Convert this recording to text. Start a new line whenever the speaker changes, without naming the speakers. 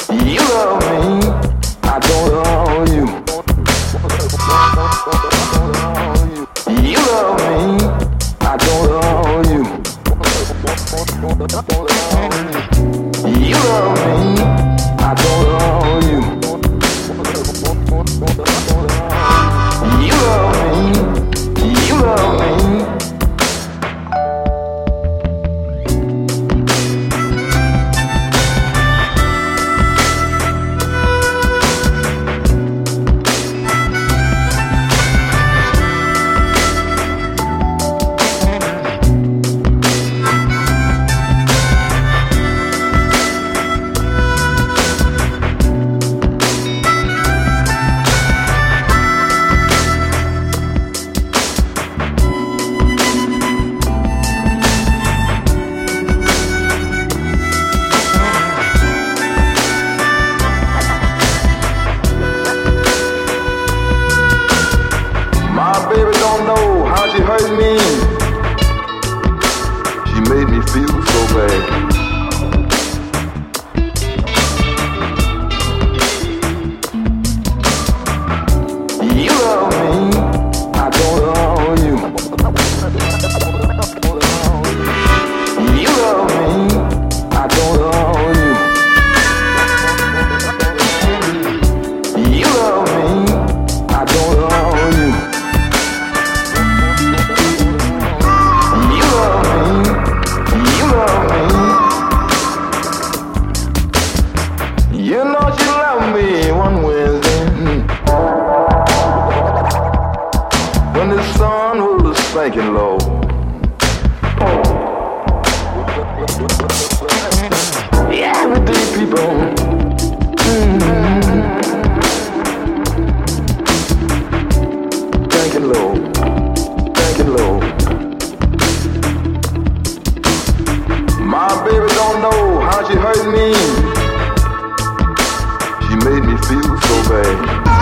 You love me, I don't love you. You love me, I don't love you. You love me, I don't love you. You love me, you love me. Baby don't know how she hurt me. She made me feel so bad. You love me, I don't love you. You love me, I don't love you. You love me, I don't love you. You know she loved me one Wednesday when the sun was sinking low. Yeah, everyday people sinking low, sinking low. My baby don't know how she hurt me. She made me feel so bad.